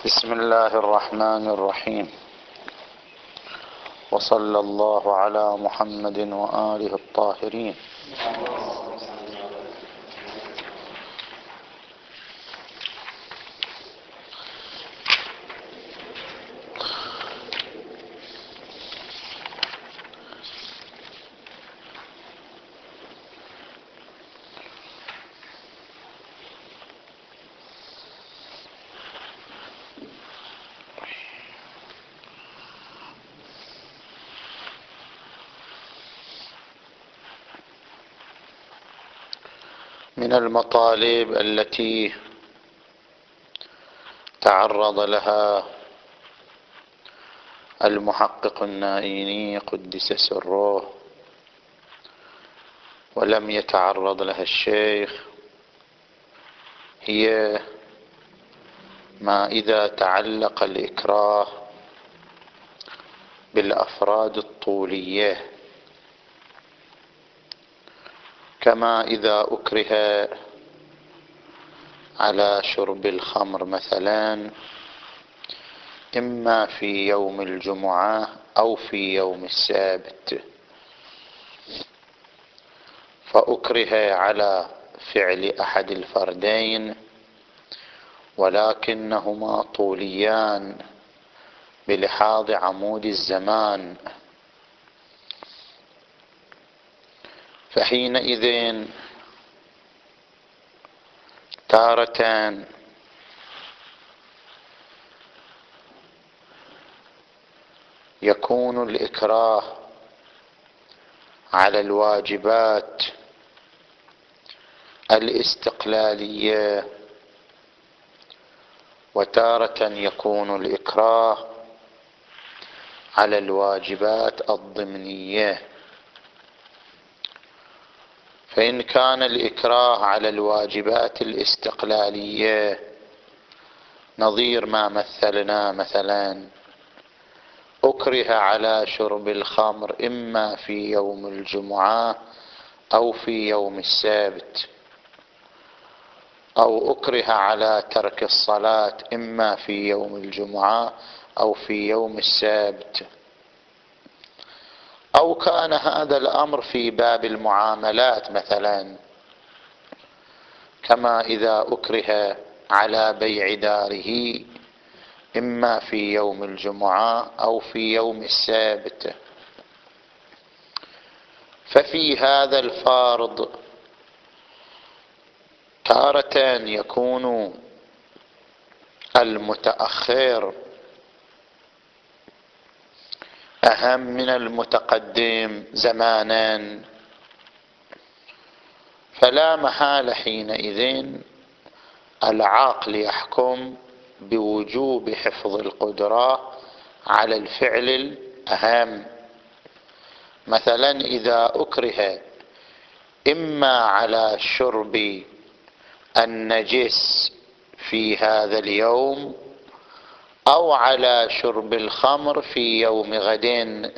بسم الله الرحمن الرحيم، وصلى الله على محمد وآله الطاهرين. من المطالب التي تعرض لها المحقق النائيني قدس سره ولم يتعرض لها الشيخ هي ما إذا تعلق الإكراه بالأفراد الطولية، كما إذا أكره على شرب الخمر مثلا إما في يوم الجمعة أو في يوم السبت، فأكره على فعل أحد الفردين ولكنهما طوليان بلحاظ عمود الزمان، فحينئذ تارة يكون الإكراه على الواجبات الاستقلالية، وتارة يكون الإكراه على الواجبات الضمنية. فإن كان الإكراه على الواجبات الاستقلالية نظير ما مثلنا، مثلا أكره على شرب الخمر إما في يوم الجمعة أو في يوم السبت، أو أكره على ترك الصلاة إما في يوم الجمعة أو في يوم السبت، أو كان هذا الأمر في باب المعاملات مثلا، كما إذا أكره على بيع داره إما في يوم الجمعة أو في يوم السبت. ففي هذا الفرض تارة يكون المتأخر أهم من المتقدم زمانا، فلا محال حينئذ العقل يحكم بوجوب حفظ القدرة على الفعل الأهم. مثلا إذا أكره إما على شرب النجس في هذا اليوم أو على شرب الخمر في يوم غد،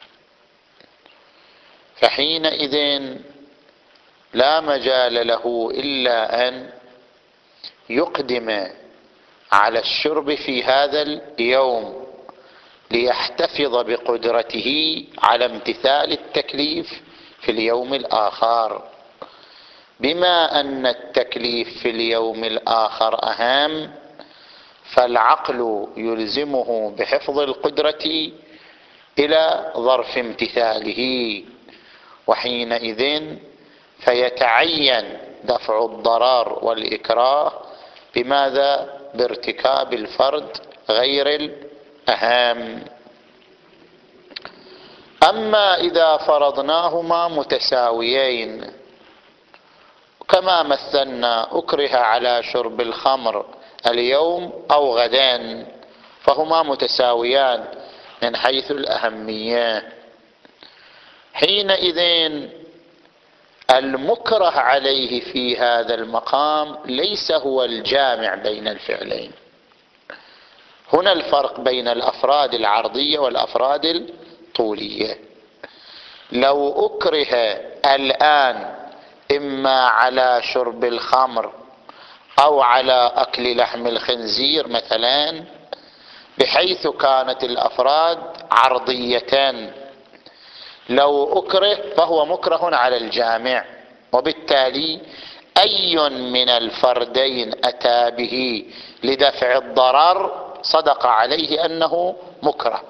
فحينئذ لا مجال له إلا أن يقدم على الشرب في هذا اليوم ليحتفظ بقدرته على امتثال التكليف في اليوم الآخر، بما أن التكليف في اليوم الآخر أهم، فالعقل يلزمه بحفظ القدرة إلى ظرف امتثاله، وحينئذ فيتعين دفع الضرر والإكراه بماذا؟ بارتكاب الفرد غير الأهم. أما إذا فرضناهما متساويين كما مثلنا، أكره على شرب الخمر اليوم أو غدا، فهما متساويان من حيث الأهمية، حينئذ المكره عليه في هذا المقام ليس هو الجامع بين الفعلين. هنا الفرق بين الأفراد العرضية والأفراد الطولية. لو أكره الآن إما على شرب الخمر أو على أكل لحم الخنزير مثلا، بحيث كانت الأفراد عرضيتان، لو أكره فهو مكره على الجامع، وبالتالي أي من الفردين أتى به لدفع الضرر صدق عليه أنه مكره.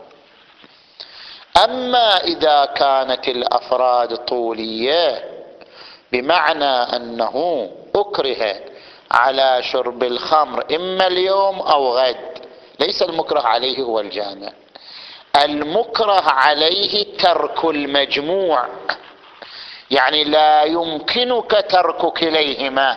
أما إذا كانت الأفراد طولية بمعنى أنه أكره على شرب الخمر إما اليوم أو غد، ليس المكره عليه هو الجامع، المكره عليه ترك المجموع، يعني لا يمكنك ترك كليهما،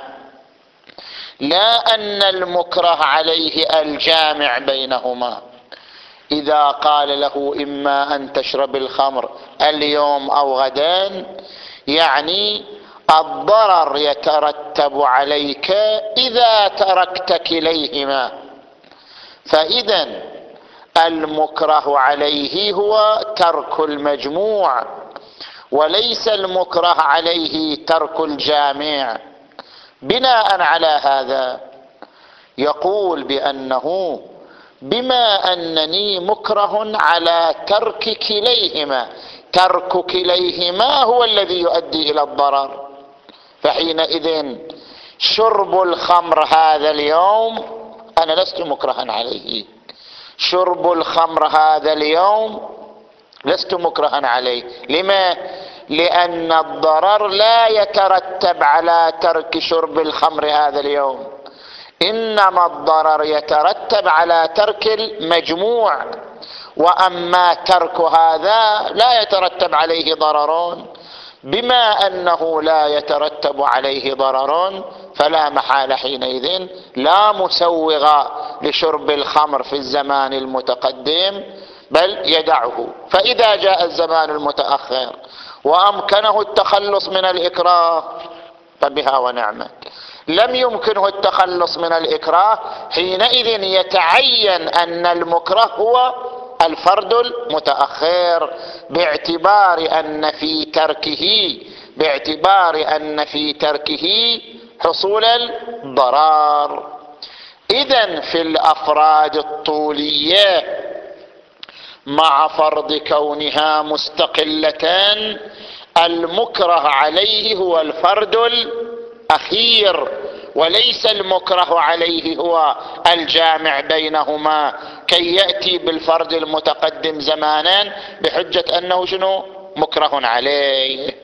لا أن المكره عليه الجامع بينهما. إذا قال له إما أن تشرب الخمر اليوم أو غدا، يعني الضرر يترتب عليك إذا تركت كليهما، فإذا المكره عليه هو ترك المجموع وليس المكره عليه ترك الجامع. بناء على هذا يقول بأنه بما أنني مكره على ترك كليهما، ترك كليهما هو الذي يؤدي إلى الضرر، فحينئذ شرب الخمر هذا اليوم أنا لست مكرها عليه، شرب الخمر هذا اليوم لست مكرها عليه. لما؟ لأن الضرر لا يترتب على ترك شرب الخمر هذا اليوم، إنما الضرر يترتب على ترك المجموع، وأما ترك هذا لا يترتب عليه ضررون. بما أنه لا يترتب عليه ضرر فلا محال حينئذ لا مسوغ لشرب الخمر في الزمان المتقدم، بل يدعه. فإذا جاء الزمان المتأخر وأمكنه التخلص من الإكراه فبها ونعمت، لم يمكنه التخلص من الإكراه، حينئذ يتعين أن المكره هو الفرد المتأخر، باعتبار أن في تركه حصول الضرر. إذن في الأفراد الطولية مع فرض كونها مستقلتان المكره عليه هو الفرد الأخير، وليس المكره عليه هو الجامع بينهما كي يأتي بالفرد المتقدم زمانا بحجة أنه شنو مكره عليه.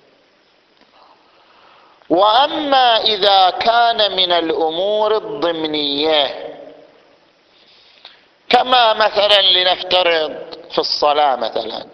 وأما إذا كان من الأمور الضمنية، كما مثلا لنفترض في الصلاة مثلا،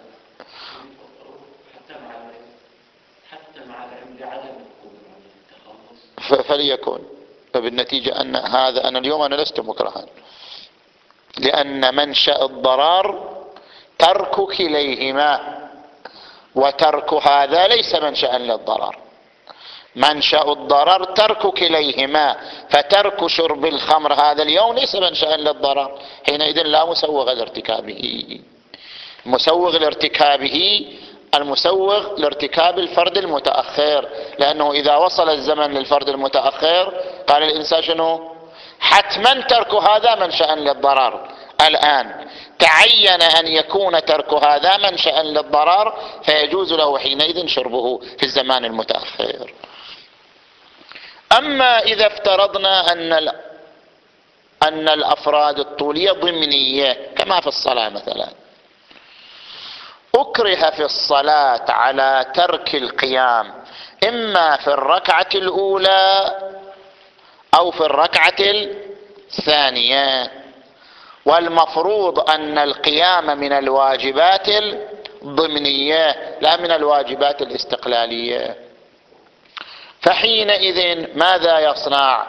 فليكن فبالنتيجة أن هذا أنا اليوم أنا لست مكرها، لأن منشأ الضرر ترك كليهما، وترك هذا ليس منشأ للضرر، منشأ الضرر ترك كليهما، فترك شرب الخمر هذا اليوم ليس منشأ للضرر، حينئذ لا مسوغ لارتكابه. مسوغ لارتكابه المسوغ لارتكاب الفرد المتأخر، لأنه إذا وصل الزمن للفرد المتأخر قال الإنسان شنو حتما ترك هذا منشأ للضرر، الآن تعين أن يكون ترك هذا منشأ للضرر، فيجوز له حينئذ شربه في الزمان المتأخر. أما إذا افترضنا أن الأفراد الطولية ضمنية كما في الصلاة مثلا، أكره في الصلاة على ترك القيام إما في الركعة الأولى أو في الركعة الثانية، والمفروض أن القيام من الواجبات الضمنية لا من الواجبات الاستقلالية، فحينئذ ماذا يصنع؟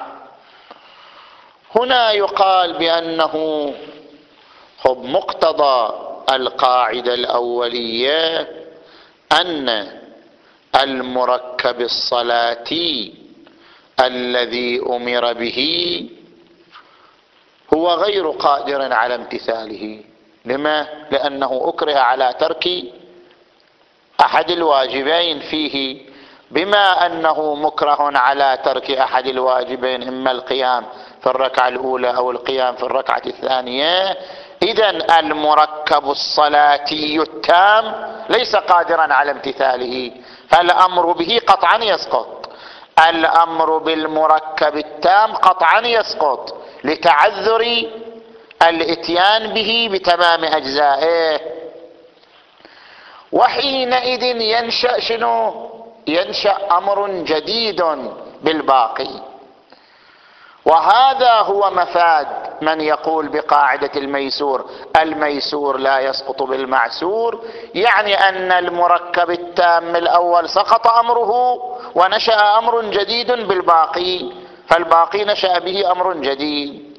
هنا يقال بأنه مقتضى القاعدة الأولية أن المركب الصلاتي الذي أمر به هو غير قادر على امتثاله. لما؟ لأنه أكره على ترك أحد الواجبين فيه، بما أنه مكره على ترك أحد الواجبين إما القيام في الركعة الأولى أو القيام في الركعة الثانية، إذن المركب الصلاتي التام ليس قادرا على امتثاله، فالأمر به قطعا يسقط. الأمر بالمركب التام قطعا يسقط لتعذر الاتيان به بتمام أجزائه. وحينئذ ينشأ شنو؟ ينشأ أمر جديد بالباقي. وهذا هو مفاد من يقول بقاعدة الميسور: الميسور لا يسقط بالمعسور، يعني أن المركب التام الأول سقط أمره ونشأ أمر جديد بالباقي، فالباقي نشأ به أمر جديد.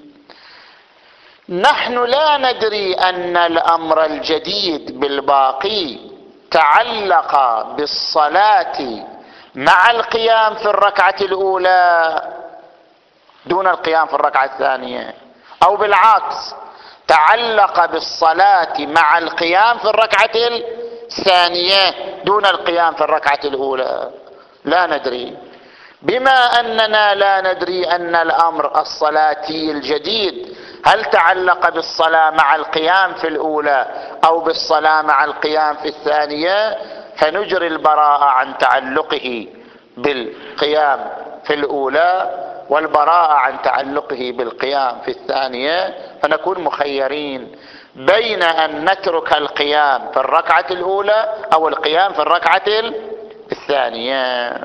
نحن لا ندري أن الأمر الجديد بالباقي تعلق بالصلاة مع القيام في الركعة الأولى دون القيام في الركعة الثانية، أو بالعكس تعلق بالصلاة مع القيام في الركعة الثانية دون القيام في الركعة الأولى. لا ندري. بما أننا لا ندري أن الأمر الصلاتي الجديد هل تعلق بالصلاة مع القيام في الأولى أو بالصلاة مع القيام في الثانية، فنجري البراءة عن تعلقه بالقيام في الأولى والبراءة عن تعلقه بالقيام في الثانية، فنكون مخيرين بين أن نترك القيام في الركعة الأولى أو القيام في الركعة الثانية.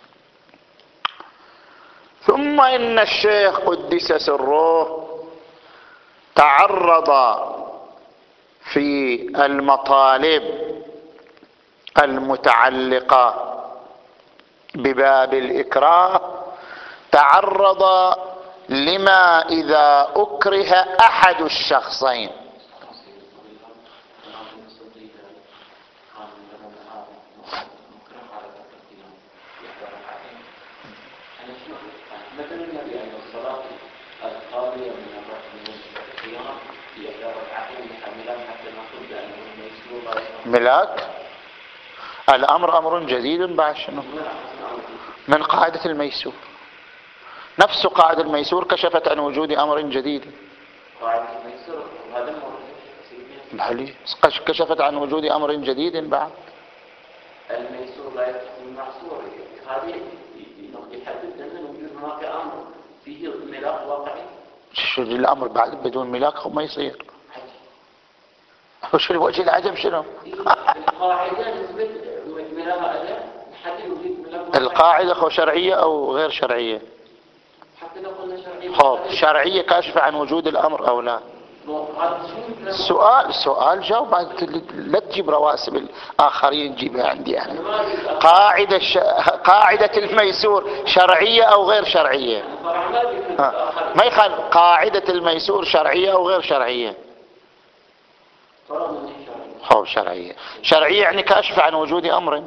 ثم إن الشيخ قدس سره تعرض في المطالب المتعلقة بباب الإكراه، تعرض لما إذا أكره أحد الشخصين. ملاك الأمر أمر جديد بعد شنو؟ من قاعدة الميسور، نفس قاعدة الميسور كشفت عن وجود أمر جديد. قاعدة الميسور كشفت عن وجود أمر جديد بعد. الميسور لا يكون المعصور، هذه يحدد أن وجود هناك أمر فيه ملاك واقعي. شو الأمر بعد بدون ملاك ما يصير؟ وش الوجه العجب شنو؟ القاعدة نثبت ملاك أداء نحدد وجود ملاك. القاعدة خو شرعية أو غير شرعية؟ شرعية كاشفة عن وجود الأمر أو لا؟ سؤال جاوب، لا تجيب رواسب الآخرين جيبها عندي أنا. قاعدة الميسور شرعية أو غير شرعية؟ ما يخالف. قاعدة الميسور شرعية أو غير شرعية؟ شرعية. شرعية يعني كاشفة عن وجود أمر،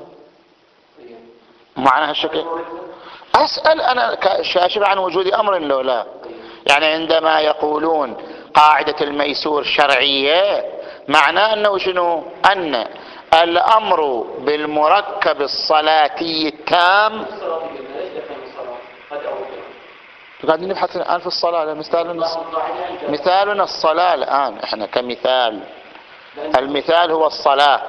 معنى هالشكل. أسأل أنا كاشف عن وجود أمر لو لا؟ يعني عندما يقولون قاعدة الميسور شرعية معناه أنه شنو؟ أن الأمر بالمركب الصلاتي التام. قاعدين نبحث الآن في الصلاة، مثالنا الصلاة الآن، احنا كمثال المثال هو الصلاة.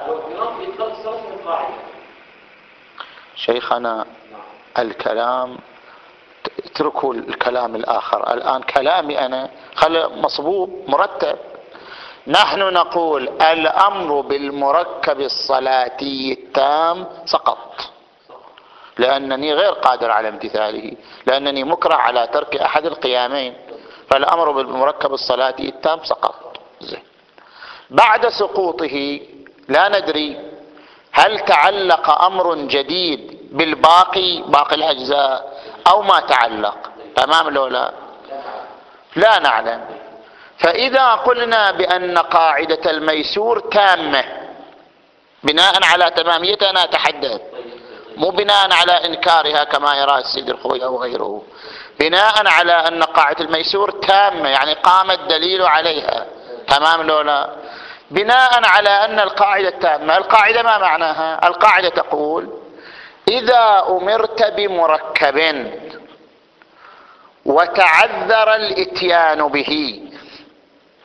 شيخنا الكلام اتركوا الكلام الآخر، الآن كلامي أنا خلي مصبوب مرتب. نحن نقول الأمر بالمركب الصلاتي التام سقط، لأنني غير قادر على امتثاله، لأنني مكره على ترك أحد القيامين، فالأمر بالمركب الصلاتي التام سقط. بعد سقوطه لا ندري هل تعلق أمر جديد بالباقي، باقي الأجزاء، أو ما تعلق تمام لو لا نعلم. فإذا قلنا بأن قاعدة الميسور تامة بناء على تماميتها، أنا أتحدث مو بناء على إنكارها كما يرى السيد الخوي أو غيره، بناء على أن قاعدة الميسور تامة يعني قام الدليل عليها، تمام لو لا؟ بناء على أن القاعدة تامة، القاعدة ما معناها؟ القاعدة تقول إذا أمرت بمركب وتعذر الإتيان به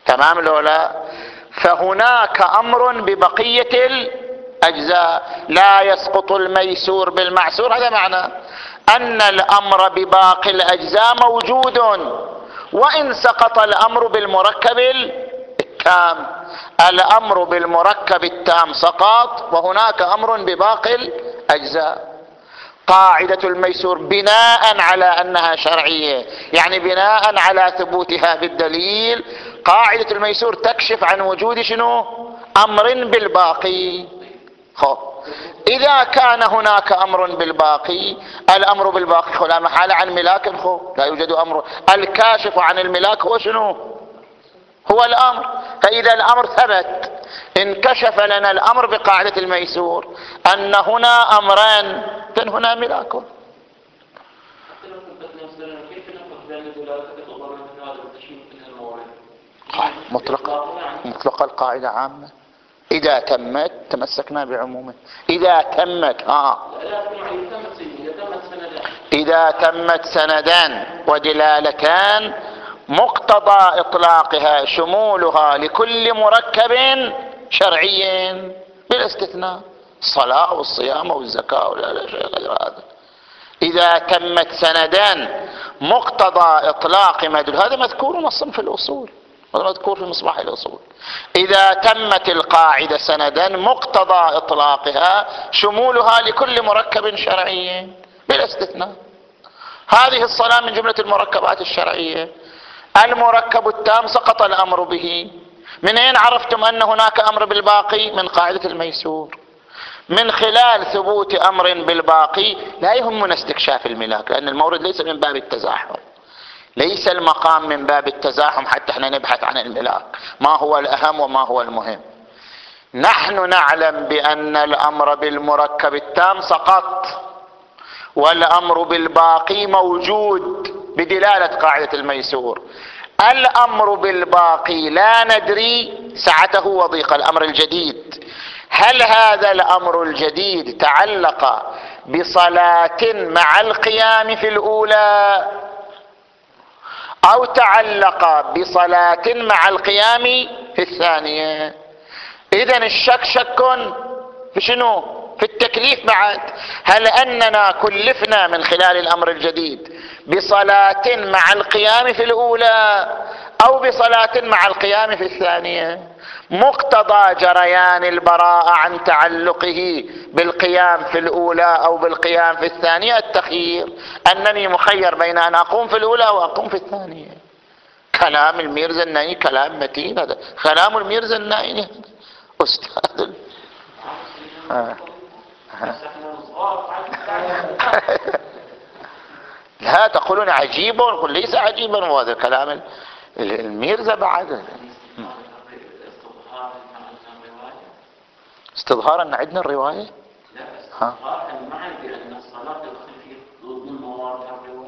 تمام لو لا؟ فهناك أمر ببقية الأجزاء، لا يسقط الميسور بالمعسور. هذا معنى أن الأمر بباقي الأجزاء موجود، وإن سقط الأمر بالمركب التام. الأمر بالمركب التام سقط، وهناك أمر بباقي الأجزاء. قاعدة الميسور بناء على أنها شرعية، يعني بناء على ثبوتها بالدليل، قاعدة الميسور تكشف عن وجود شنو؟ أمر بالباقي. إذا كان هناك أمر بالباقي، الأمر بالباقي لا محالة عن ملاك، لا يوجد أمر. الكاشف عن الملاك هو شنو؟ هو الأمر. فإذا الأمر ثبت، انكشف لنا الأمر بقاعدة الميسور أن هنا أمران، إذن هنا ملاك. مطلق القاعدة عامة. إذا تمت تمسكنا بعمومه. إذا تمت إذا تمت سندان ودلالتان، مقتضى إطلاقها شمولها لكل مركب شرعي بالاستثناء، الصلاة والصيام والزكاة ولا شيء غير هذا. إذا تمت سندان مقتضى إطلاق مدلول، هذا مذكور نصا في الأصول، مذكور في مصباح الأصول. إذا تمت القاعدة سندا مقتضى إطلاقها شمولها لكل مركب شرعي بلا استثناء. هذه الصلاة من جملة المركبات الشرعية. المركب التام سقط الأمر به. من أين عرفتم أن هناك أمر بالباقي؟ من قاعدة الميسور. من خلال ثبوت أمر بالباقي لا يهمنا استكشاف الملاك، لأن المورد ليس من باب التزاحم، ليس المقام من باب التزاحم حتى احنا نبحث عن الملاك ما هو الأهم وما هو المهم. نحن نعلم بأن الأمر بالمركب التام سقط، والأمر بالباقي موجود بدلالة قاعدة الميسور. الأمر بالباقي لا ندري سعته وضيق الأمر الجديد، هل هذا الأمر الجديد تعلق بصلاة مع القيام في الأولى، أو تعلق بصلاة مع القيام في الثانية؟ إذن الشك شك في شنو؟ في التكليف بعد. هل أننا كلفنا من خلال الأمر الجديد بصلاة مع القيام في الأولى أو بصلاة مع القيام في الثانية؟ مقتضى جريان البراءة عن تعلقه بالقيام في الأولى أو بالقيام في الثانية التخيير، أنني مخير بين أن أقوم في الأولى وأقوم في الثانية. كلام الميرزا النائي كلام متين، هذا كلام الميرزا النائي أستاذ. لا تقولون عجيب، قل ليس عجيبا، وهذا كلام الميرزا بعد. استظهارا ان عندنا الرواية، لا استظهارا معا بأن الصلاة تدخل في ضمن موارد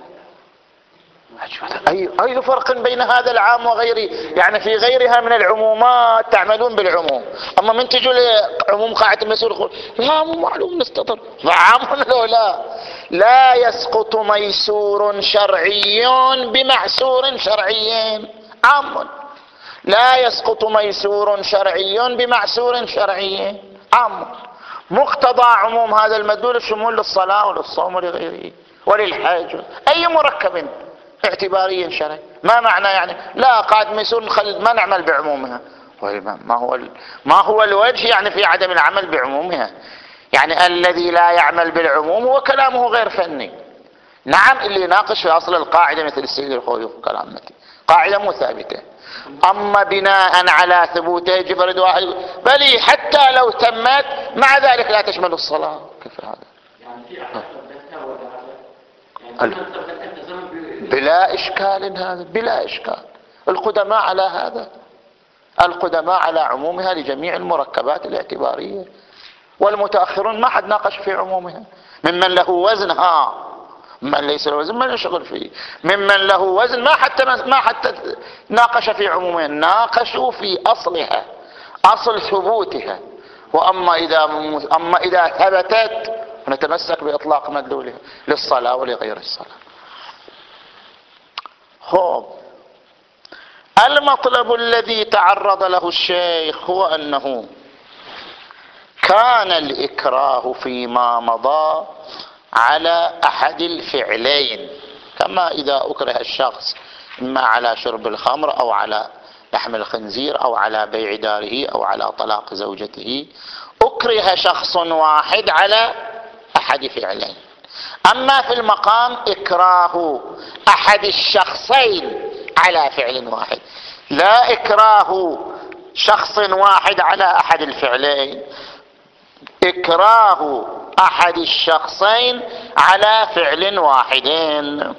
الرواية. أي فرق بين هذا العام وغيره؟ يعني في غيرها من العمومات تعملون بالعموم، أما من تجوا لعموم قاعدة الميسور يقول لا مو معلوم نستطر، فعام لو لا يسقط ميسور شرعي بمعسور شرعي. عام لا يسقط ميسور شرعي بمعسور شرعي. عام. مقتضى عموم هذا المدلول الشمول للصلاة وللصوم ولغيره وللحاج، أي مركب اعتباري شرعي. ما معنى يعني لا قاعدة ميسور ما نعمل بعمومها؟ ما هو الوجه يعني في عدم العمل بعمومها؟ يعني الذي لا يعمل بالعموم هو كلامه غير فني. نعم، اللي يناقش في أصل القاعدة مثل السيد الخوي كلام متي، قاعدة مو ثابتة، أما بناء على ثبوته يجب رد واحد، بل حتى لو تمت مع ذلك لا تشمل الصلاة. كيف هذا؟ يعني في يعني بلا إشكال، هذا بلا إشكال. القدماء على هذا، القدماء على عمومها لجميع المركبات الاعتبارية، والمتأخرون ما حد ناقش في عمومها. ممن له وزن من ليس له وزن ما يشغل فيه، ممن له وزن ما حتى ناقش في عمومها، ناقشوا في أصلها، أصل ثبوتها. وأما إذا ثبتت نتمسك بإطلاق مدلولها للصلاة ولغير الصلاة. المطلب الذي تعرض له الشيخ هو أنه كان الإكراه فيما مضى على أحد الفعلين، كما إذا أكره الشخص إما على شرب الخمر أو على لحم الخنزير أو على بيع داره أو على طلاق زوجته، أكره شخص واحد على أحد فعلين. أما في المقام إكراه أحد الشخصين على فعل واحد، لا إكراه شخص واحد على أحد الفعلين، إكراه أحد الشخصين على فعل واحدين.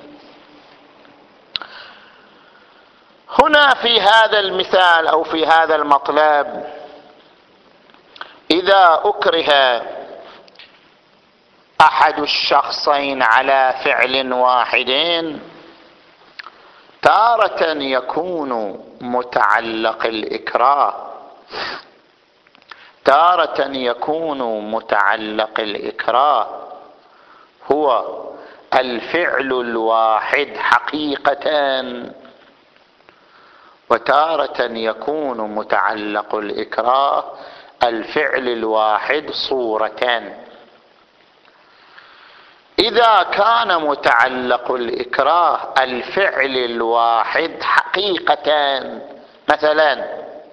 هنا في هذا المثال أو في هذا المطلب، إذا أكره أحد الشخصين على فعل واحد، تارة يكون متعلق الإكراه هو الفعل الواحد حقيقة، وتارة يكون متعلق الإكراه الفعل الواحد صورة. إذا كان متعلق الإكراه الفعل الواحد حقيقة، مثلا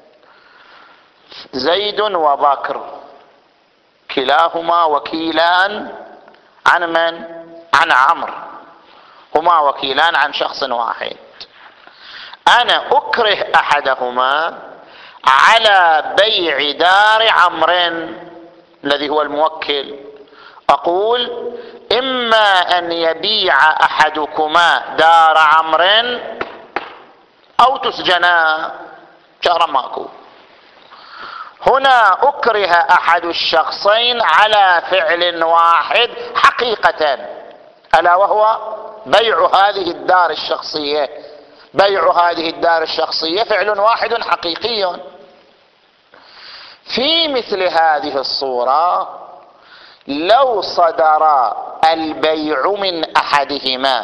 زيد وبكر كلاهما وكيلان عن من؟ عن عمرو، هما وكيلان عن شخص واحد. أنا أكره أحدهما على بيع دار عمرو الذي هو الموكل، أقول إما أن يبيع أحدكما دار عمرو أو تسجنا شهرا ماكو. هنا أكره أحد الشخصين على فعل واحد حقيقة، ألا وهو بيع هذه الدار الشخصية. بيع هذه الدار الشخصية فعل واحد حقيقي. في مثل هذه الصورة لو صدر البيع من أحدهما،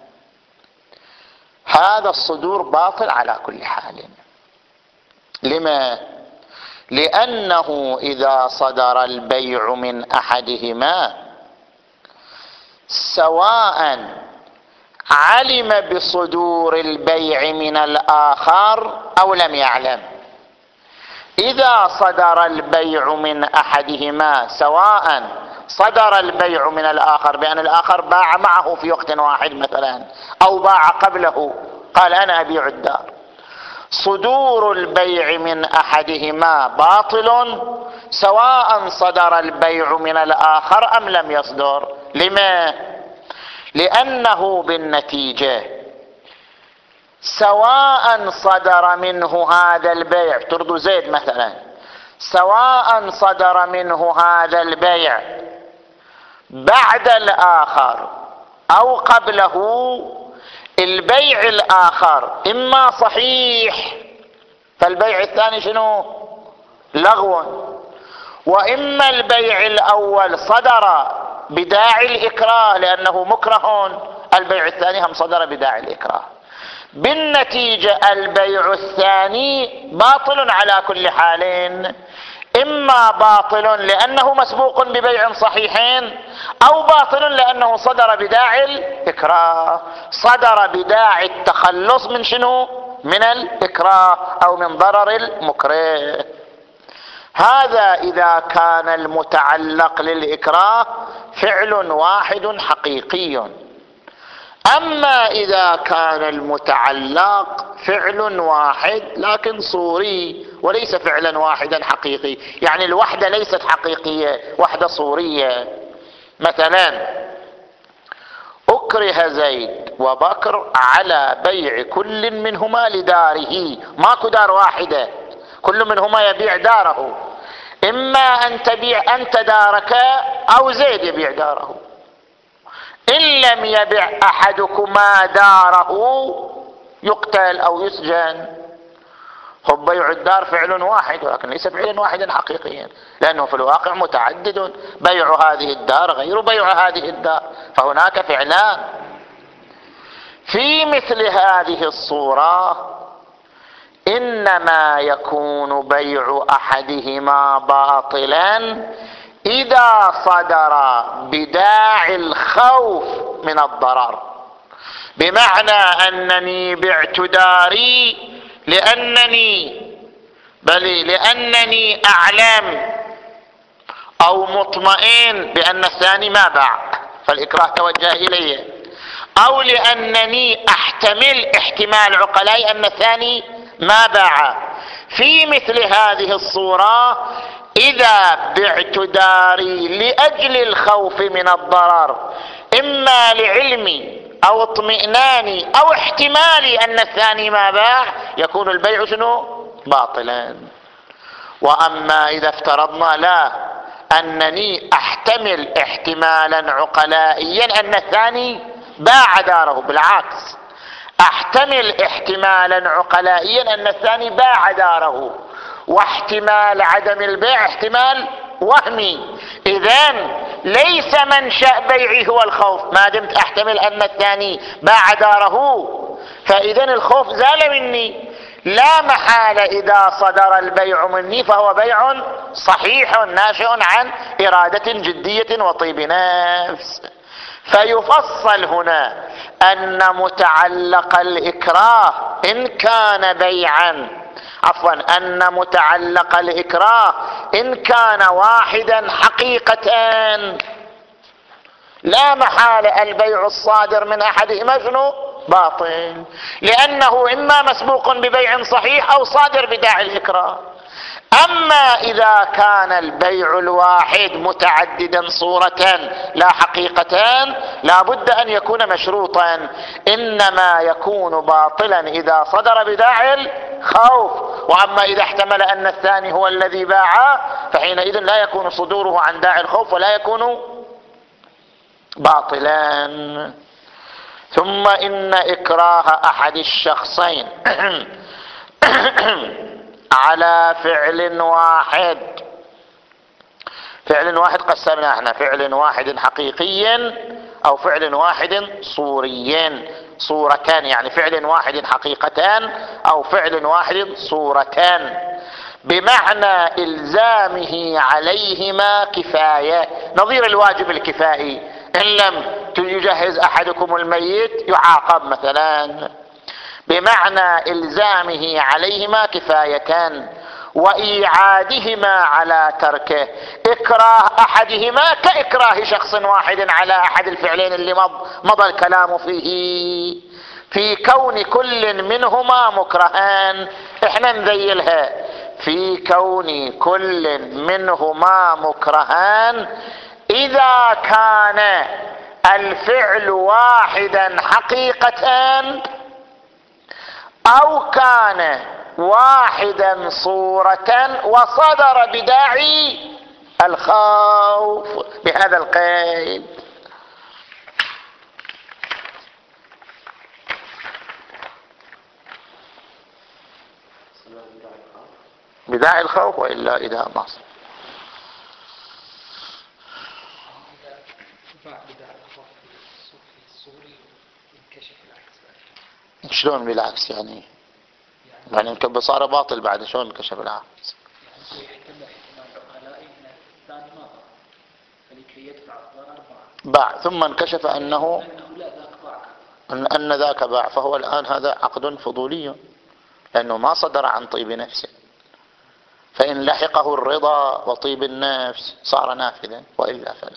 هذا الصدور باطل على كل حال. لما؟ لأنه إذا صدر البيع من أحدهما سواء علم بصدور البيع من الآخر أو لم يعلم، إذا صدر البيع من أحدهما سواء صدر البيع من الآخر بأن الآخر باع معه في وقت واحد مثلا، أو باع قبله قال أنا أبيع الدار، صدور البيع من أحدهما باطل سواء صدر البيع من الآخر أم لم يصدر. لما؟ لأنه بالنتيجة سواء صدر منه هذا البيع، ترد زيد مثلا، سواء صدر منه هذا البيع بعد الآخر أو قبله، البيع الآخر إما صحيح فالبيع الثاني شنو؟ لغو، وإما البيع الأول صدر بداعي الإكراه لأنه مكره، البيع الثاني هم صدر بداعي الإكراه. بالنتيجة البيع الثاني باطل على كل حال، إما باطل لأنه مسبوق ببيع صحيحين، أو باطل لأنه صدر بداعي الإكراه، صدر بداعي التخلص من شنو؟ من الإكراه أو من ضرر المكره. هذا إذا كان المتعلق للإكراه فعل واحد حقيقي. أما إذا كان المتعلق فعل واحد لكن صوري وليس فعلا واحدا حقيقي، يعني الوحدة ليست حقيقية، وحدة صورية. مثلا أكره زيد وبكر على بيع كل منهما لداره، ماكو دار واحدة، كل منهما يبيع داره، إما أن تبيع أنت دارك أو زيد يبيع داره. إن لم يبع أحدكما داره يقتل أو يسجن. خب بيع الدار فعل واحد ولكن ليس فعلا واحدا حقيقيا، لأنه في الواقع متعدد، بيع هذه الدار غير بيع هذه الدار، فهناك فعلان. في مثل هذه الصورة إنما يكون بيع أحدهما باطلا إذا صدر بداعي الخوف من الضرر. بمعنى أنني بعت داري لأنني أعلم أو مطمئن بأن الثاني ما باع فالإكراه توجه إلي، أو لأنني أحتمل احتمال عقلائي أن الثاني ما باع. في مثل هذه الصورة إذا بعت داري لأجل الخوف من الضرر، إما لعلمي أو اطمئناني أو احتمالي أن الثاني ما باع، يكون البيع شنو؟ باطلا. وأما إذا افترضنا لا، أنني أحتمل احتمالا عقلائيا أن الثاني باع داره، بالعكس أحتمل احتمالا عقلائيا أن الثاني باع داره، واحتمال عدم البيع احتمال وهمي، إذن ليس منشأ بيعي هو الخوف، ما دمت أحتمل أن الثاني باع داره فإذن الخوف زال مني. لا محالة إذا صدر البيع مني فهو بيع صحيح ناشئ عن إرادة جدية وطيب نفس. فيفصل هنا أن متعلق الإكراه إن كان بيعا، أن متعلق الإكراه إن كان واحدا حقيقة لا محالة البيع الصادر من أحدهما شنو؟ باطل، لأنه إما مسبوق ببيع صحيح أو صادر بداعي الإكراه. أما إذا كان البيع الواحد متعددا صورة لا حقيقة لا بد أن يكون مشروطا، إنما يكون باطلا إذا صدر بداعي الخوف. وأما إذا احتمل أن الثاني هو الذي باع فحينئذ لا يكون صدوره عن داعي الخوف ولا يكون باطلا. ثم إن إكراه أحد الشخصين على فعل واحد قسمناه احنا، فعل واحد حقيقي أو فعل واحد صوري، صورتان، يعني فعل واحد حقيقتان أو فعل واحد صورتان، بمعنى إلزامه عليهما كفاية، نظير الواجب الكفائي. إن لم يجهز أحدكم الميت يعاقب مثلا، بمعنى إلزامه عليهما كفايتان وإيعادهما على تركه. إكراه أحدهما كإكراه شخص واحد على أحد الفعلين اللي مضى الكلام فيه، في كون كل منهما مكرهان. احنا نذيلها في كون كل منهما مكرهان إذا كان الفعل واحدا حقيقة أو كان واحدا صورة وصدر بداعي الخوف بهذا القيد. بداعي الخوف وإلا إذا نص شلون بالعكس يعني يمكن صار باطل بعد، شلون انكشف العكس؟ باع ثم انكشف أنه أن ذاك باع، فهو الآن هذا عقد فضولي لأنه ما صدر عن طيب نفسه، فإن لحقه الرضا وطيب النفس صار نافذا وإلا فلا.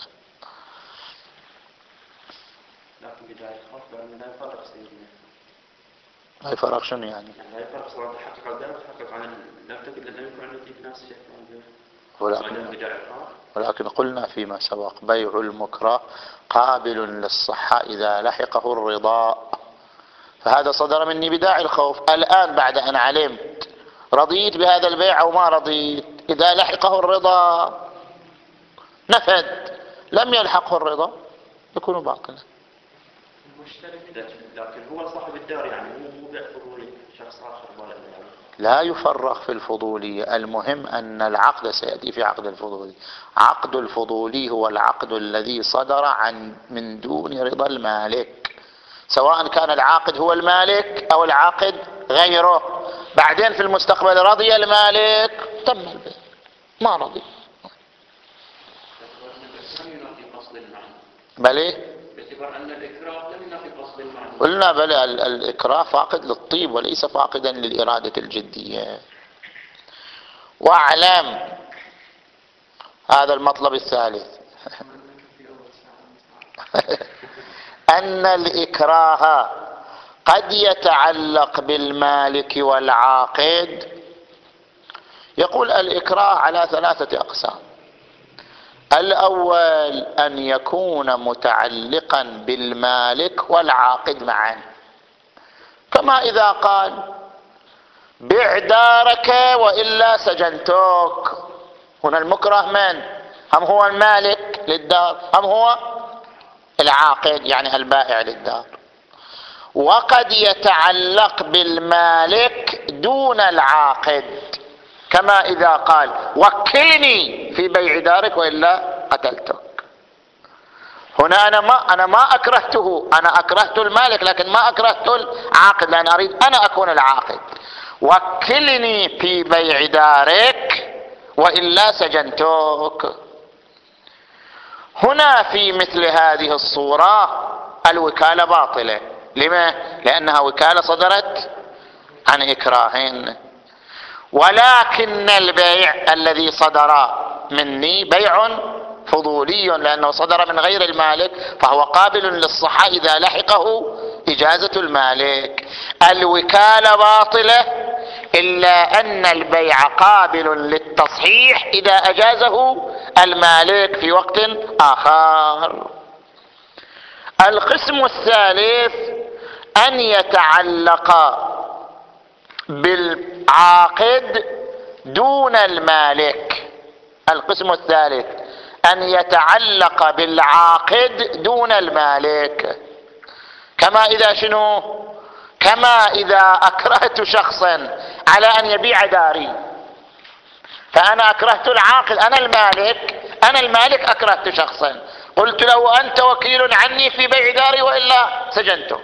لكن بداية الخوف لا يفرق سيدنا. لا يفرق شنو يعني؟ لا يفرق صورة تحقق عن ذلك وتحقق عن لا يكون عنده طيب نفس الشيء. ولكن قلنا فيما سبق بيع المكره قابل للصحة إذا لحقه الرضا، فهذا صدر مني بداعي الخوف. الآن بعد أن علمت رضيت بهذا البيع أو ما رضيت، إذا لحقه الرضا نفذ، لم يلحقه الرضا يكون باطلا. لكن هو صاحب الدار يعني مو بيع فضولي شخص آخر ولا يعني. لا يفرق في الفضولية، المهم أن العقد سيأتي في عقد الفضولي. عقد الفضولي هو العقد الذي صدر من دون رضا المالك، سواء كان العاقد هو المالك أو العاقد غيره. بعدين في المستقبل رضي المالك تم البيع، ما رضي. بل باعتبار أن الإكراه لم ينافي قصد المعنى. قلنا بل الإكراه فاقد للطيب وليس فاقدا للإرادة الجدية. واعلم هذا المطلب الثالث أن الإكراه قد يتعلق بالمالك والعاقد. يقول الإكراه على 3 أقسام. الأول أن يكون متعلقا بالمالك والعاقد معا، كما إذا قال بع دارك وإلا سجنتك. هنا المكره من؟ هم هو المالك للدار هم هو العاقد يعني البائع للدار. وقد يتعلق بالمالك دون العاقد، كما إذا قال وكلني في بيع دارك وإلا قتلتك. هنا أنا ما أكرهته، أنا أكرهت المالك لكن ما أكرهت العاقد، لأن أريد أنا أكون العاقد. وكلني في بيع دارك وإلا سجنتك. هنا في مثل هذه الصورة الوكالة باطلة. لما؟ لأنها وكالة صدرت عن إكراه. ولكن البيع الذي صدر مني بيع فضولي، لأنه صدر من غير المالك فهو قابل للصحة إذا لحقه إجازة المالك. الوكالة باطلة إلا أن البيع قابل للتصحيح إذا أجازه المالك في وقت آخر. القسم الثالث أن يتعلق بالعاقد دون المالك. القسم الثالث أن يتعلق بالعاقد دون المالك، كما إذا شنو؟ كما إذا أكرهت شخصا على أن يبيع داري، فأنا أكرهت العاقد، أنا المالك أكرهت شخصا، قلت له أنت وكيل عني في بيع داري وإلا سجنته،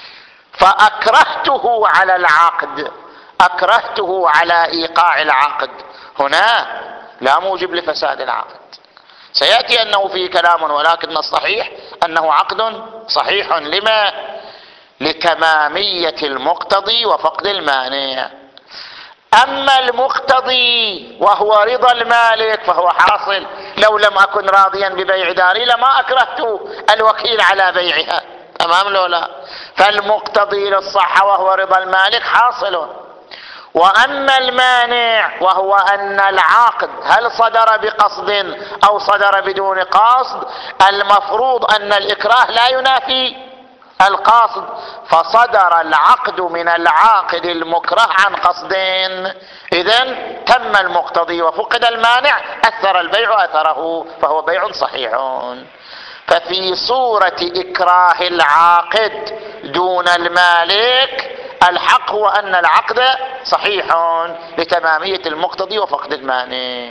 فأكرهته على العقد، أكرهته على إيقاع العقد. هنا لا موجب لفساد العقد، سيأتي أنه فيه كلام، ولكن الصحيح أنه عقد صحيح. لما؟ لتمامية المقتضي وفقد المانع. أما المقتضي وهو رضا المالك فهو حاصل. لو لم أكن راضيا ببيع داري لما أكرهت الوكيل على بيعها، تمام لو لا؟ فالمقتضي للصحة وهو رضا المالك حاصل. وأما المانع وهو أن العقد هل صدر بقصد أو صدر بدون قصد، المفروض أن الإكراه لا ينافي القصد، فصدر العقد من العاقد المكره عن قصدين، إذن تم المقتضي وفقد المانع، أثر البيع أثره، فهو بيع صحيح. ففي صورة إكراه العاقد دون المالك الحق هو أن العقد صحيح لتمامية المقتضي وفقد المانع.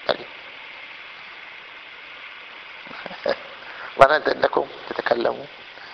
ظننت أنكم تتكلمون.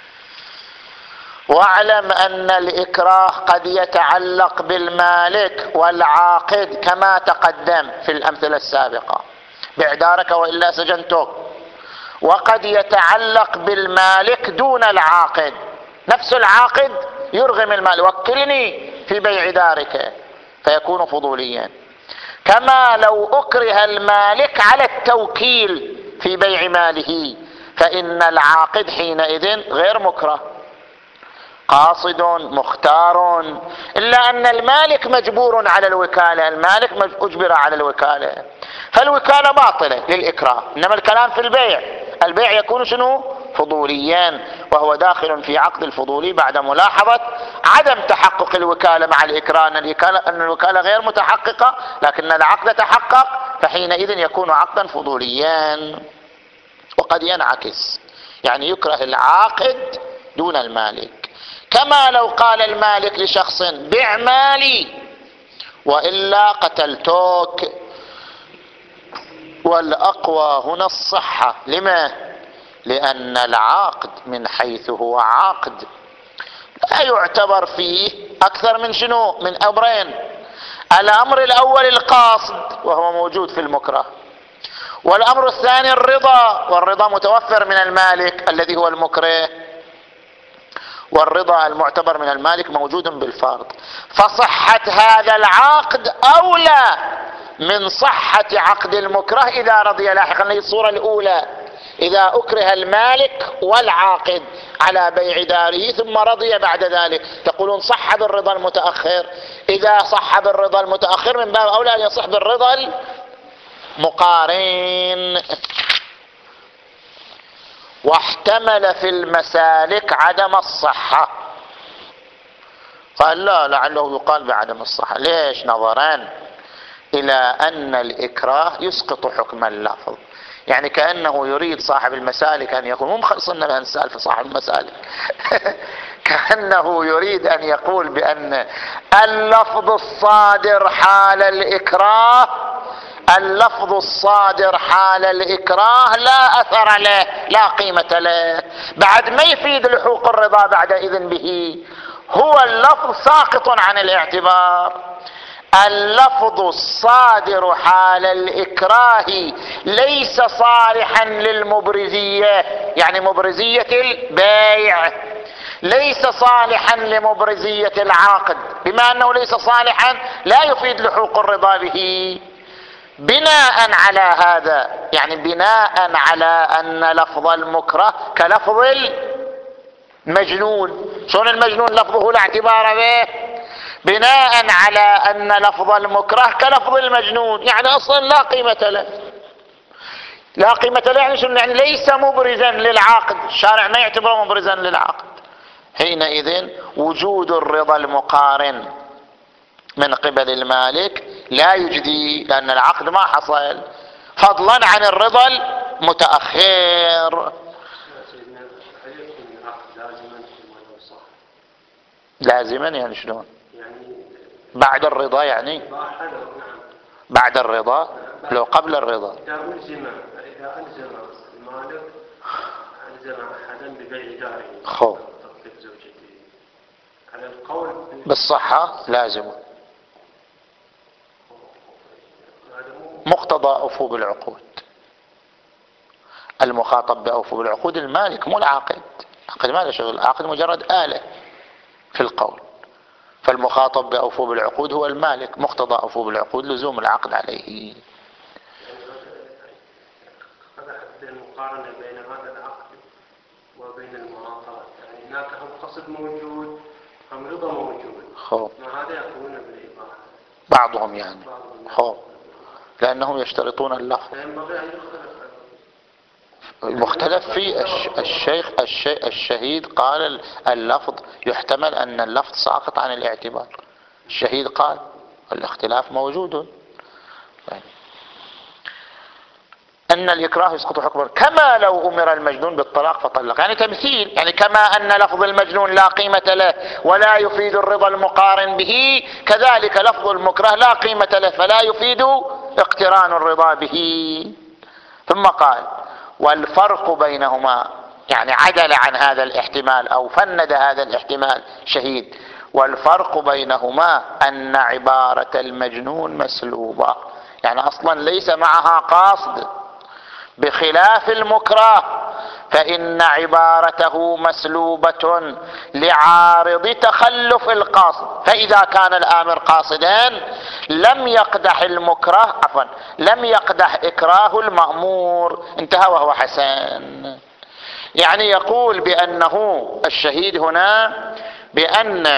واعلم أن الإكراه قد يتعلق بالمالك والعاقد كما تقدم في الأمثلة السابقة، بع دارك وإلا سجنتك. وقد يتعلق بالمالك دون العاقد، نفس العاقد يرغم المال وكلني في بيع دارك، فيكون فضوليا. كما لو أكره المالك على التوكيل في بيع ماله، فإن العاقد حينئذ غير مكره، قاصد مختار، إلا أن المالك مجبور على الوكالة، المالك أجبر على الوكالة، فالوكالة باطلة للإكراه. إنما الكلام في البيع يكون شنو؟ فضوليا، وهو داخل في عقد الفضولي بعد ملاحظة عدم تحقق الوكالة مع الإكراه، أن الوكالة غير متحققة لكن العقد تحقق، فحينئذ يكون عقدا فضوليا. وقد ينعكس، يعني يكره العاقد دون المالك، كما لو قال المالك لشخص بع مالي وإلا قتلتك. والأقوى هنا الصحة. لما؟ لأن العقد من حيث هو عقد لا يعتبر فيه أكثر من شنو؟ من أمرين. الأمر الأول القاصد وهو موجود في المكره، والأمر الثاني الرضا، والرضا متوفر من المالك الذي هو المكره، والرضا المعتبر من المالك موجود بالفرض. فصحة هذا العقد أولى من صحة عقد المكره إذا رضي لاحقا. هي الصورة الأولى، إذا أكره المالك والعاقد على بيع داره ثم رضي بعد ذلك، تقولون صح بالرضا المتأخر. إذا صح بالرضا المتأخر من باب أولى أن يصح بالرضا المقارن. واحتمل في المسالك عدم الصحة، قال لا لعله يقال بعدم الصحة. ليش؟ نظرا إلى أن الإكراه يسقط حكم اللفظ. يعني كأنه يريد صاحب المسالك أن يقول، مو مخلصنا بهذه السالفة صاحب المسالك كأنه يريد أن يقول بأن اللفظ الصادر حال الإكراه، اللفظ الصادر حال الإكراه لا أثر له، لا قيمة له، بعد ما يفيد لحوق الرضا بعد إذن به، هو اللفظ ساقط عن الاعتبار. اللفظ الصادر حال الإكراه ليس صالحا للمبرزية، يعني مبرزية البيع، ليس صالحا لمبرزية العقد. بما أنه ليس صالحا لا يفيد لحوق الرضا به. بناء على هذا، يعني بناء على أن لفظ المكره كلفظ المجنون، شلون المجنون لفظه لا اعتبار به؟ بناء على أن لفظ المكره كلفظ المجنون، يعني أصلا لا قيمة له. لا قيمة له يعني شنو؟ يعني ليس مبرزا للعقد، الشارع ما يعتبره مبرزا للعقد. حينئذ وجود الرضا المقارن من قبل المالك لا يجدي، لأن العقد ما حصل، فضلا عن الرضا المتأخر. لازما يعني شلون؟ بعد الرضا، يعني بعد الرضا لو قبل الرضا. إذا ألزم المالك ألزم أحدا ببيع داره خو تطلق زوجته على القول بالصحة لازم، مقتضى أوفوا بالعقود. المخاطب بأوفوا بالعقود المالك مو العاقد، العاقد ما له شغل، العاقد مجرد آلة في القول. فالمخاطب بأوفوا بالعقود هو المالك، مقتضى أوفوا بالعقود لزوم العقد عليه. المقارنة بين هذا العقد وبين المعاطاة، يعني هناك هم قصد موجود هم رضا موجود، ما هذا يقولون بالإباحة بعضهم يعني لأنهم يشترطون اللفظ. المختلف في الشهيد قال اللفظ يحتمل أن اللفظ ساقط عن الاعتبار، الشهيد قال، الاختلاف موجود. أن الإكراه يسقط حكمه، كما لو أمر المجنون بالطلاق فطلق، يعني تمثيل، يعني كما أن لفظ المجنون لا قيمة له ولا يفيد الرضا المقارن به، كذلك لفظ المكره لا قيمة له فلا يفيد اقتران الرضا به. ثم قال والفرق بينهما، يعني عدل عن هذا الاحتمال أو فند هذا الاحتمال شهيد، والفرق بينهما أن عبارة المجنون مسلوبة، يعني أصلا ليس معها قاصد، بخلاف المكره فإن عبارته مسلوبة لعارض تخلف القاصد، فإذا كان الآمر قاصدا لم يقدح المكره، لم يقدح إكراه المأمور، انتهى وهو حسن. يعني يقول بأنه الشهيد هنا بأن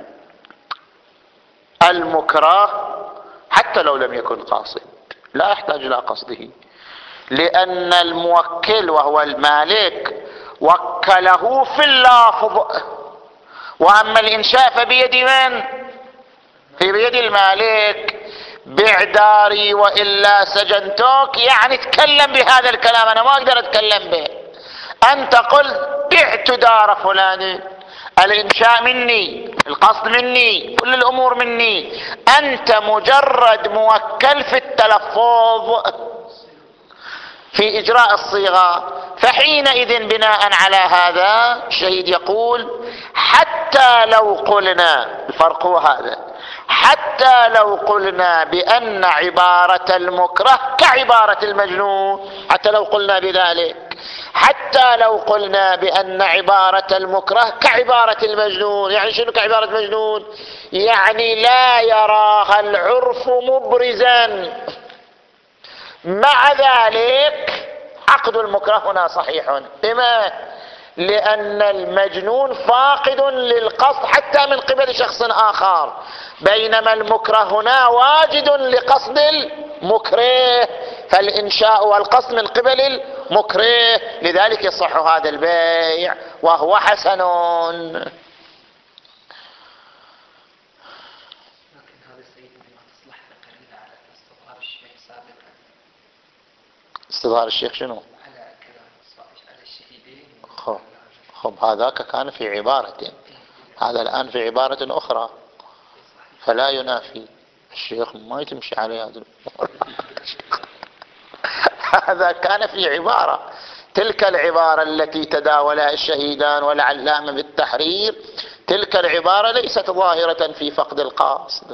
المكره حتى لو لم يكن قاصد لا يحتاج إلى قصده، لأن الموكل وهو المالك وكله في اللافظ، وأما الإنشاء فبيد من؟ في بيد المالك. بع داري وإلا سجنتك، يعني تكلم بهذا الكلام، أنا ما أقدر أتكلم به. أنت قلت بعت دار فلان، الإنشاء مني، القصد مني، كل الأمور مني، أنت مجرد موكل في التلفظ في إجراء الصيغة، فحينئذ بناء على هذا الشهيد يقول حتى لو قلنا، الفرق هو هذا، حتى لو قلنا بأن عبارة المكره كعبارة المجنون، حتى لو قلنا بذلك، حتى لو قلنا بأن عبارة المكره كعبارة المجنون. يعني شنو كعبارة المجنون؟ يعني لا يراها العرف مبرزا، مع ذلك عقد المكره هنا صحيح. لما؟ لأن المجنون فاقد للقصد حتى من قبل شخص آخر، بينما المكره هنا واجد لقصد المكره، فالإنشاء والقصد من قبل المكره، لذلك يصح هذا البيع وهو حسن. استظهار الشيخ شنو؟ خب هذاك كان في عبارة، هذا الآن في عبارة أخرى، فلا ينافي. الشيخ ما يتمشي عليه هذا هذا كان في عبارة، تلك العبارة التي تداولها الشهيدان والعلامة بالتحرير، تلك العبارة ليست ظاهرة في فقد القاصد.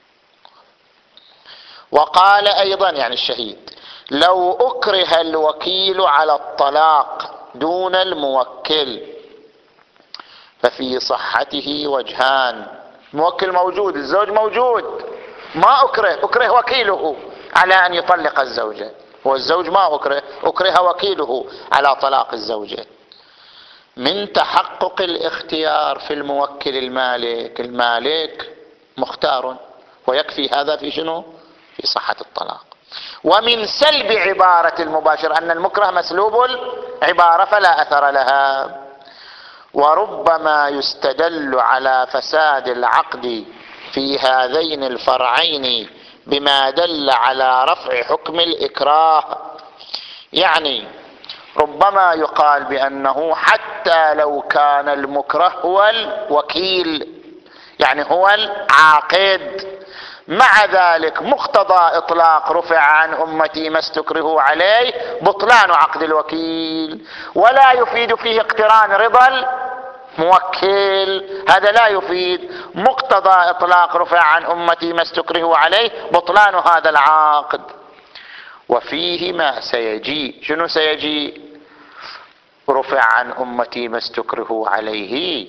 وقال أيضا يعني الشهيد لو أكره الوكيل على الطلاق دون الموكل ففي صحته وجهان. الموكل موجود، الزوج موجود، ما أكره وكيله على أن يطلق الزوجة، والزوج ما أكره وكيله على طلاق الزوجة. من تحقق الاختيار في الموكل المالك مختار، ويكفي هذا في شنو؟ في صحة الطلاق. ومن سلب عبارة المباشر أن المكره مسلوب العبارة فلا أثر لها. وربما يستدل على فساد العقد في هذين الفرعين بما دل على رفع حكم الإكراه. يعني ربما يقال بأنه حتى لو كان المكره هو الوكيل، يعني هو العاقد، مع ذلك مقتضى إطلاق رفع عن أمتي ما استكرهوا عليه بطلان عقد الوكيل، ولا يفيد فيه اقتران رضا الموكل، هذا لا يفيد. مقتضى إطلاق رفع عن أمتي ما استكرهوا عليه بطلان هذا العقد. وفيه ما سيجي، شنو سيجي؟ رفع عن أمتي ما استكرهوا عليه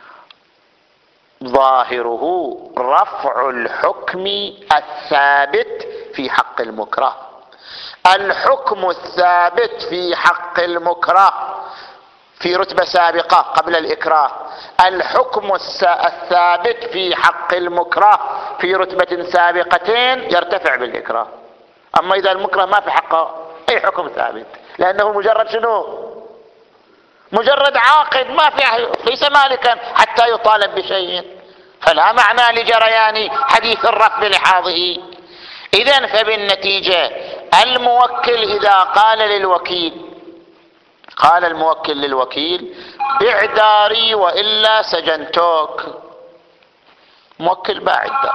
ظاهره رفع الحكم الثابت في حق المكره. الحكم الثابت في حق المكره في رتبة سابقة قبل الإكراه، الحكم الثابت في حق المكره في رتبة سابقتين يرتفع بالإكراه. أما إذا المكره ما في حقه أي حكم ثابت، لأنه مجرد شنو؟ مجرد عاقد، ما في، ليس مالكا حتى يطالب بشيء، فلا معنى لجريان حديث الرفع بلحاظه. إذن فبالنتيجة الموكل إذا قال للوكيل، قال الموكل للوكيل بع داري وإلا سجنتوك، موكل باع الدار،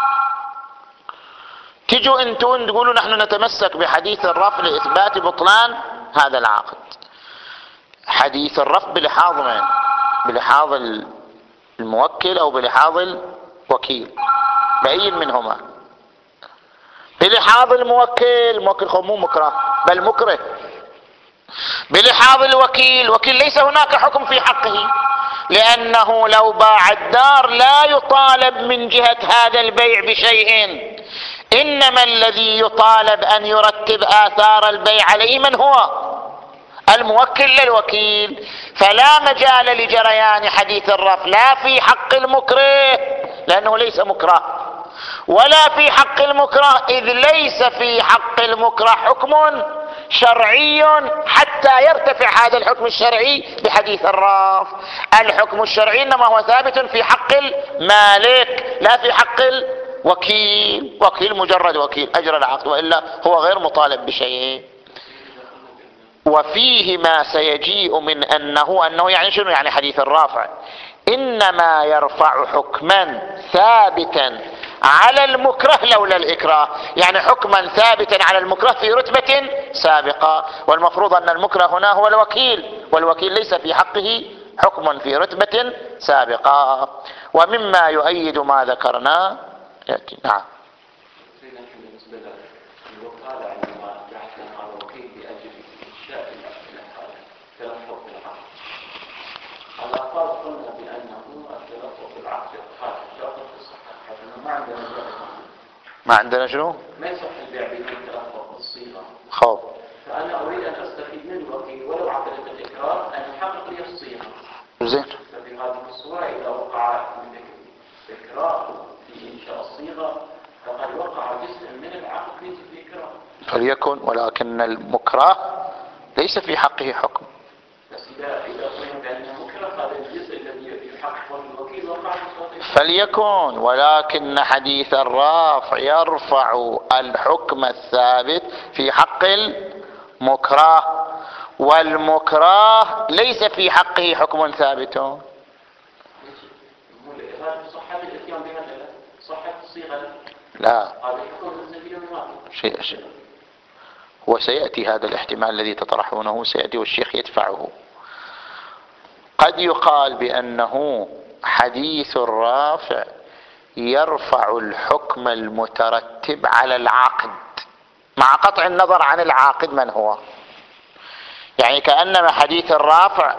تجوا انتون تقولوا نحن نتمسك بحديث الرفع لإثبات بطلان هذا العقد. حديث الرفع بلحاظ من؟ بلحاظ الموكل أو بلحاظ الوكيل؟ بأي منهما؟ بلحاظ الموكل، موكل مو مكره بل مكره. بلحاظ الوكيل، وكيل ليس هناك حكم في حقه، لأنه لو باع الدار لا يطالب من جهة هذا البيع بشيء، إنما الذي يطالب أن يرتب آثار البيع عليه من هو؟ الموكل للوكيل. فلا مجال لجريان حديث الرفع لا في حق المكره لأنه ليس مكره، ولا في حق المكره، إذ ليس في حق المكره حكم شرعي حتى يرتفع هذا الحكم الشرعي بحديث الرفع. الحكم الشرعي إنما هو ثابت في حق المالك لا في حق الوكيل. وكيل مجرد وكيل أجرى العقد، وإلا هو غير مطالب بشيء. وفيه ما سيجيء من أنه يعني شنو؟ يعني حديث الرافع إنما يرفع حكما ثابتا على المكره لولا الإكراه، يعني حكما ثابتا على المكره في رتبة سابقة. والمفروض أن المكره هنا هو الوكيل، والوكيل ليس في حقه حكم في رتبة سابقة. ومما يؤيد ما ذكرنا يأتي. نعم. ما عندنا شنو؟ ما يصح البيع بدون تلفظ بالصيغة. خوف. فأنا أريد أن أستفيد من الوكيل ولو عقدت الإكراه أن يحقق لي الصيغة. زين. ففي هذه الصورة إذا وقع الإكراه في إنشاء الصيغة فقد وقع جزء من العقد في الإكراه. فليكن، ولكن المكره ليس في حقه حكم. بس إذا قلنا بأن المكره هذا الجزء الذي يحقق الوكيل وقع في فليكن، ولكن حديث الرافع يرفع الحكم الثابت في حق المكره، والمكره ليس في حقه حكم ثابت. لا، شيء وسيأتي هذا الاحتمال الذي تطرحونه سيأتي والشيخ يدفعه. قد يقال بأنه حديث الرافع يرفع الحكم المترتب على العقد مع قطع النظر عن العاقد من هو، يعني كأنما حديث الرافع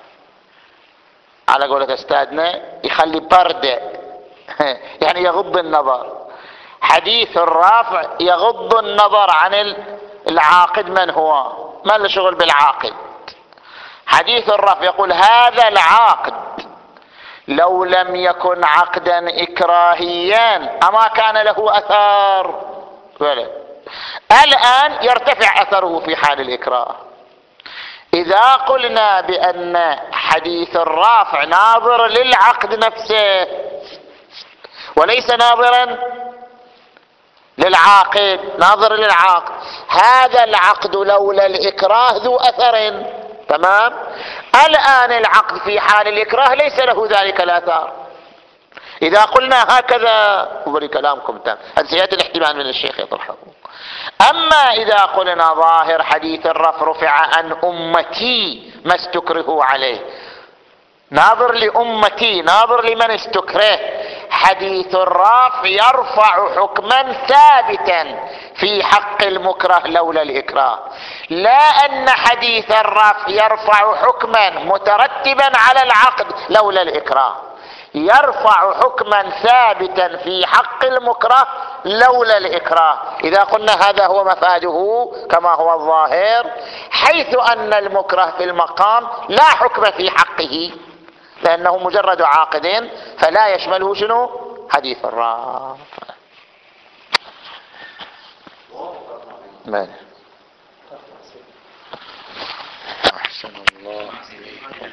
على قولة أستاذنا يخلي بردة يعني يغض النظر. حديث الرافع يغض النظر عن العاقد من هو، ما له شغل بالعاقد. حديث الرافع يقول هذا العقد لو لم يكن عقدا إكراهيا أما كان له أثار، الآن يرتفع أثره في حال الإكراه. إذا قلنا بأن حديث الرافع ناظر للعقد نفسه وليس ناظرا للعاقد، ناظر للعقد، هذا العقد لولا الإكراه ذو أثر، تمام. الآن العقد في حال الإكراه ليس له ذلك الأثار. إذا قلنا هكذا وبري كلامكم تام، هذا سيأتي الاحتمال من الشيخ يطرحه. أما إذا قلنا ظاهر حديث الرفع رفع عن أمتي ما استكرهوا عليه، ناظر لأمتي، ناظر لمن استكره، حديث الرافع يرفع حكما ثابتا في حق المكره لولا الإكراه، لا أن حديث الرافع يرفع حكما مترتبا على العقد لولا الإكراه، يرفع حكما ثابتا في حق المكره لولا الإكراه. إذا قلنا هذا هو مفاده كما هو الظاهر، حيث أن المكره في المقام لا حكم في حقه لأنه مجرد عاقد فلا يشمله شنو؟ حديث الرافع. أحسن الله.